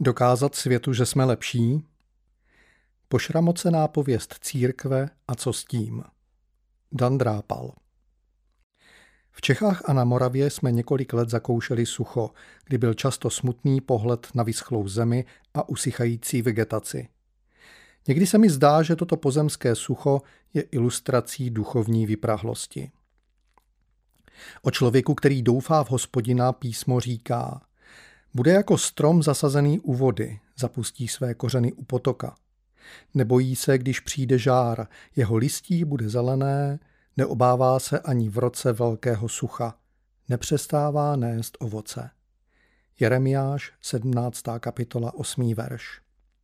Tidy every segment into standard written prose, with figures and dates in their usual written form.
Dokázat světu, že jsme lepší? Pošramocená pověst církve a co s tím? Dan Drápal. V Čechách a na Moravě jsme několik let zakoušeli sucho, kdy byl často smutný pohled na vyschlou zemi a usychající vegetaci. Někdy se mi zdá, že toto pozemské sucho je ilustrací duchovní vyprahlosti. O člověku, který doufá v Hospodina, písmo říká: bude jako strom zasazený u vody, zapustí své kořeny u potoka. Nebojí se, když přijde žár, jeho listí bude zelené, neobává se ani v roce velkého sucha, nepřestává nést ovoce. Jeremiáš, 17. kapitola, 8. verš.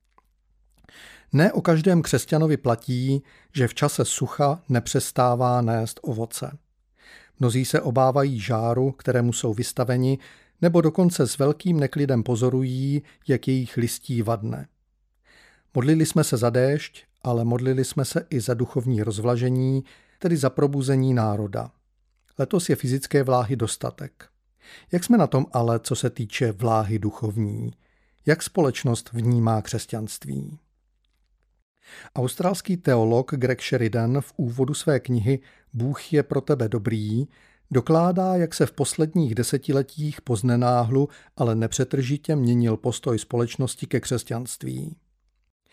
Ne o každém křesťanovi platí, že v čase sucha nepřestává nést ovoce. Mnozí se obávají žáru, kterému jsou vystaveni, nebo dokonce s velkým neklidem pozorují, jak jejich listí vadne. Modlili jsme se za déšť, ale modlili jsme se i za duchovní rozvlažení, tedy za probuzení národa. Letos je fyzické vláhy dostatek. Jak jsme na tom ale, co se týče vláhy duchovní? Jak společnost vnímá křesťanství? Australský teolog Greg Sheridan v úvodu své knihy Bůh je pro tebe dobrý dokládá, jak se v posledních desetiletích poznenáhlu, ale nepřetržitě měnil postoj společnosti ke křesťanství.